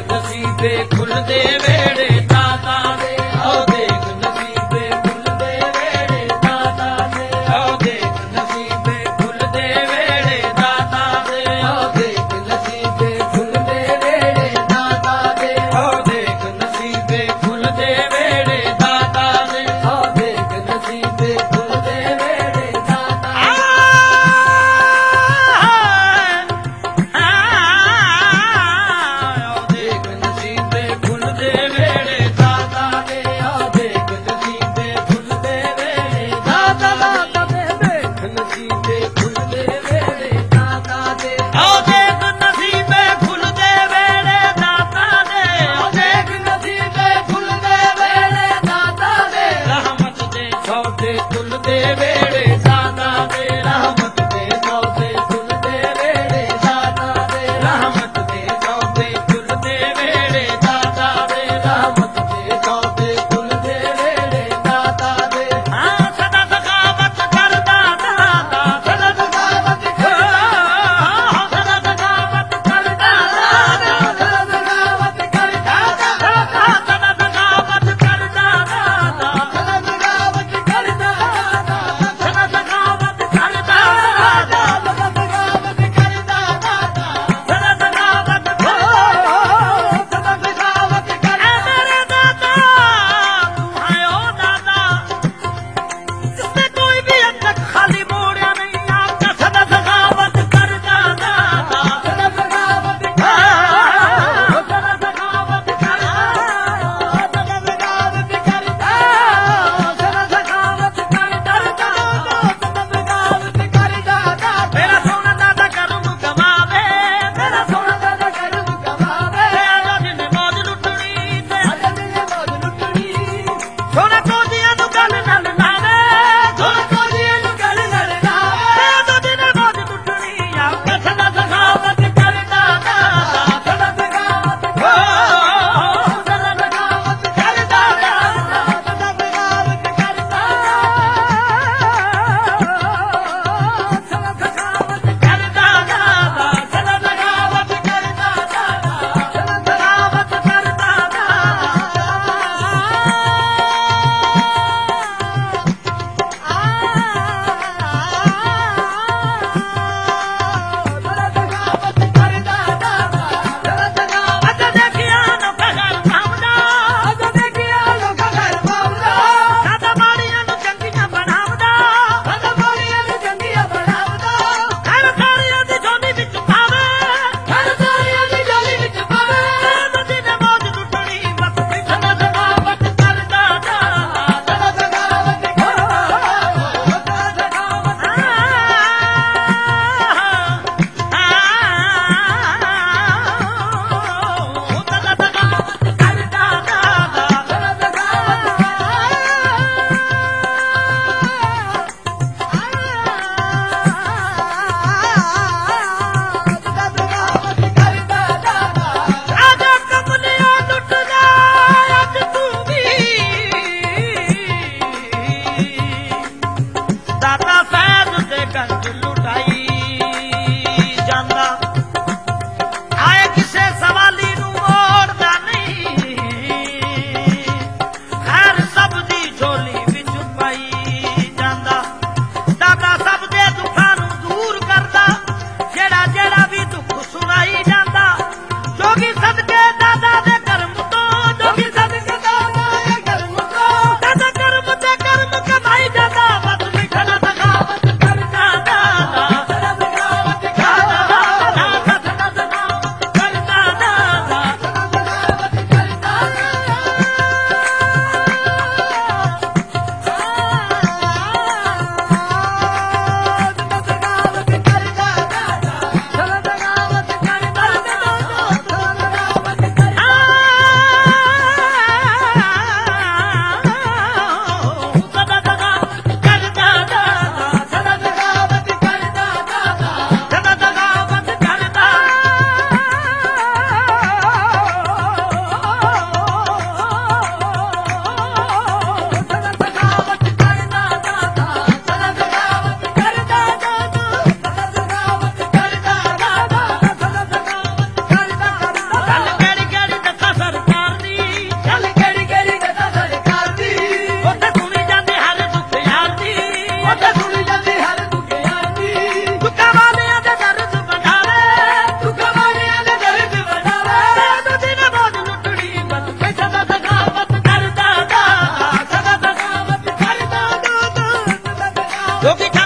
ਨਸੀਬੇ ਖੁੱਲਦੇ ਵੇੜੇ ਦਾਤਾ ਦੇ, ਆਓ ਦੇਖ ਨਸੀਬੇ ਖੁੱਲਦੇ ਵੇੜੇ ਦਾਤਾ ਦੇ, ਆਓ ਦੇਖ ਨਸੀਬੇ ਖੁੱਲਦੇ ਵੇੜੇ ਦਾਤਾ ਦੇ, ਆਓ ਦੇਖ ਨਸੀਬੇ ਖੁੱਲਦੇ ਵੇੜੇ ਦਾਤਾ ਦੇ, ਆਓ ਦੇਖ ਨਸੀਬੇ ਖੁੱਲਦੇ ਵੇੜੇ ਦਾਤਾ ਦੇ, ਆਓ ਦੇਖ ਨਸੀਬੇ ਖੁੱਲਦੇ ਵੇੜੇ ਦਾਤਾ ਦੇ। ਆਓ ਦੇਖ ਨਸੀਬੇ ਖੁੱਲਦੇ ਵੇੜੇ ਦਾਤਾ ਦੇ, ਆਓ ਦੇਖ ਨਸੀਬੇ ਖੁੱਲਦੇ ਵੇੜੇ ਦਾਤਾ ਦੇ, ਦੇਖ ਨਸੀਬੇ ਖੁੱਲਦੇ ਵੇੜੇ ਦਾਤਾ ਦੇ, ਆਓ ਦੇਖ ਨਸੀਬੇ ਖੁੱਲਦੇ ਵੇੜੇ ਦਾਤਾ ਦੇ, ਆਓ ਦੇਖ ਨਸੀਬੇ ਖੁੱਲਦੇ ਵੇੜੇ ਦਾਤਾ ਦੇ, ਰਹਿਮਤ ਦੇ ਸੌਦੇ ਖੁੱਲਦੇ ਵੇੜੇ ਦਾਤਾ ਦੇ, ਰਹਿਮਤ ਦੇ ਸੌਦੇ ਖੁੱਲਦੇ ਵੇੜੇ ਦਾਤਾ ਦੇ, ਰਹਿਮਤ ਦੇ ਸੌਦੇ ਖੁੱਲਦੇ ਵੇੜੇ ਦਾਤਾ ਦੇ, ਰਹਿਮਤ ਦੇ ਸੌਦੇ ਖੁੱਲਦੇ ਵੇੜੇ ਦਾਤਾ ਦੇ। ਹਾਂ ਸਦਾ ਸਖਾਵਤ ਕਰਦਾ ਦਾਤਾ, ਸਦਾ ਸਖਾਵਤ ਕਰਦਾ, ਸਦਾ ਸਖਾਵਤ ਕਰਦਾ ਦਾਤਾ, ਸਦਾ ਸਖਾਵਤ ਕਰਦਾ ਦਾਤਾ, ਸਦਾ ਸਖਾਵਤ ਕਰਦਾ ਦਾਤਾ, ਸਦਾ ਸਖਾਵਤ ਕਰਦਾ ਦਾਤਾ, ਸਦਾ ਸਖਾਵਤ ਕਰਦਾ ਦਾਤਾ, ਸਦਾ ਸਖਾਵਤ ਕਰਦਾ ਦਾਤਾ, ਸਦਾ ਸਖਾਵਤ ਕਰਦਾ, ਸਦਾ ਸਖਾਵਤ ਕਰਦਾ ਮੇਰੇ ਦਾਤਾ, ਤੂੰ ਹੈ ਉਹ ਦਾਤਾ ਜਿਸਨੇ ਕੋਈ ਵੀ ਅੰਦਰ ਖਾਲੀ ਮੋੜਿਆ ਨਹੀਂ, ਆਪਕਾ ਸਦਾ ਸਖਾਵਤ ਕਰਦਾ ਦਾਤਾ, ਸਦਾ ਸਖਾਵਤ ਕਰਦਾ, ਸਦਾ ਸਖਾਵਤ ਕਰਦਾ, ਸਦਾ ਸਖਾਵਤ ਕਰਦਾ, ਸਦਾ ਸਖਾਵਤ ਕਰਦਾ, ਸਦਾ ਸਖਾਵਤ ਕਰਦਾ। ਮੇਰਾ ਸੋਹਣਾ ਦਾਦਾ ਕਰਮ ਕਮਾਵੇ, ਮੇਰਾ ਸੋਹਣਾ ਦਾਦਾ ਕਰਮ ਕਮਾਵੇ, ਅੱਜ ਜਿਹਨੇ ਮੌਜ ਲੁੱਟਣੀ ਤੇ ਅੱਜ ਜਿਹਨੇ ਮੌਜ ਲੁੱਟਣੀ, ਸੋਹਣਾ ਕੋਜੀਆਂ ਨੂੰ ਗੱਲ ਨਾਲ ਲਾਵੇ, ਸੋਹਣਾ ਕੋਜੀਆਂ ਨੂੰ ਗੱਲ ਨਾਲ ਲਾਵੇ, ਅੱਜ ਜਿਹਨੇ ਮੌਜ ਲੁੱਟਣੀ, ਆਪਕਾ ਸਦਾ ਸਖਾਵਤ ਕਰਦਾ ਦਾਤਾ, ਸਦਾ ਸਖਾਵਤ ਕਰਦਾ, ਸਦਾ ਸਖਾਵਤ ਕਰਦਾ ਦਾਤਾ, ਸਦਾ ਸਖਾਵਤ ਕਰਦਾ, ਸਦਾ ਸਖਾਵਤ ਕਰਦਾ ਦਾਤਾ, ਸਦਾ ਸਖਾਵਤ ਕਰਦਾ ਦਾਤਾ, ਸਦਾ ਸਖਾਵਤ ਕਰਦਾ ਦਾਤਾ ਸਾਹਿਬ ਦੇ ਗੰਜ ਲੁਟਾਈ ਜਾਂਦਾ, ਆਏ ਕਿਸੇ ਸਵਾਲੀ ਨੂੰ ਮੋੜਦਾ ਨਹੀਂ, ਹਰ ਸਭ ਦੀ ਝੋਲੀ ਵਿੱਚ ਪਾਈ ਜਾਂਦਾ, ਦਾਤਾ ਸਭ ਦੇ ਦੁੱਖਾਂ ਨੂੰ ਦੂਰ ਕਰਦਾ, ਜਿਹੜਾ ਜਿਹੜਾ ਵੀ ਦੁੱਖ ਸੁਣਾਈ ਜਾਂਦਾ, ਜੋਗੀ ਸਦਕੇ ਦਾਦਾ ਦੇ ਕਰਮ ਤੋਂ, ਜੋਗੀ ਸਦਕੇ ਦਾਦਾ ਦੇ ਕਰਮ ਤੋਂ, ਦਾਦਾ ਕਰਮ ਤੇ ਕਰਮ ਕਮਾਈ ਜਾਂਦਾ, ਬਸ ਮਿੱਠਾ ਨਾ ਸਖਾਵਤ ਲੋਕੀ